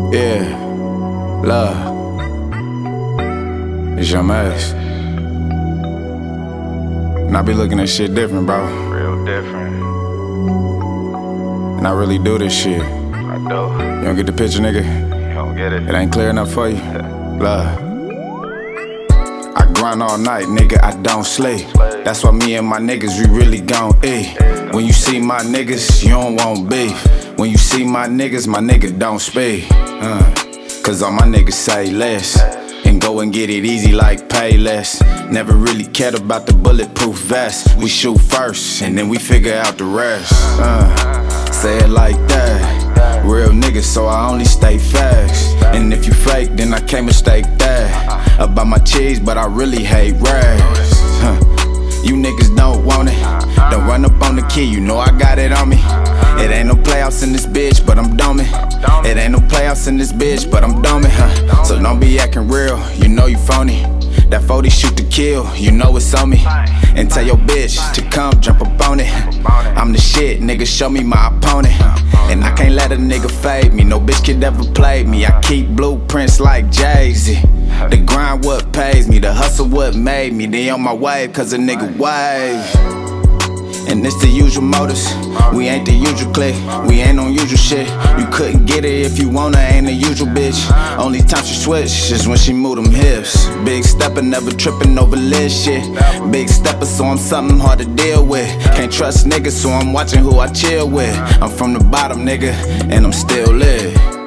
Yeah, love. It's your mess. And I be looking at shit different, bro. Real different. And I really do this shit. I do. You don't get the picture, nigga? You don't get it. It ain't clear enough for you? Love. I grind all night, nigga, I don't sleep. That's why me and my niggas, we really gon' eat. When you see my niggas, you don't want beef. When you see my niggas, my nigga don't speak. Cause all my niggas say less and go and get it easy like pay less. Never really cared about the bulletproof vest. We shoot first and then we figure out the rest. Say it like that. Real niggas, so I only stay facts. And if you fake, then I can't mistake that. About my cheese, but I really hate rags. You niggas don't want it. Don't run up on the key, you know I got it on me. It ain't no playoffs in this bitch, but I'm dumbing. It ain't no playoffs in this bitch, but I'm dumbing, So don't be acting real, you know you phony. That 40 shoot to kill, you know it's on me. And tell your bitch to come jump up on it. I'm the shit, nigga, show me my opponent. And I can't let a nigga fade me, no bitch could ever play me. I keep blueprints like Jay-Z. The grind what pays me, the hustle what made me. They on my wave cause a nigga wave. And it's the usual motives, we ain't the usual clique. We ain't on usual shit, you couldn't get it if you wanna, ain't the usual bitch. Only time she switch is when she move them hips. Big stepper, never tripping over lit shit. Big stepper, so I'm something hard to deal with. Can't trust niggas, so I'm watching who I chill with. I'm from the bottom, nigga, and I'm still lit.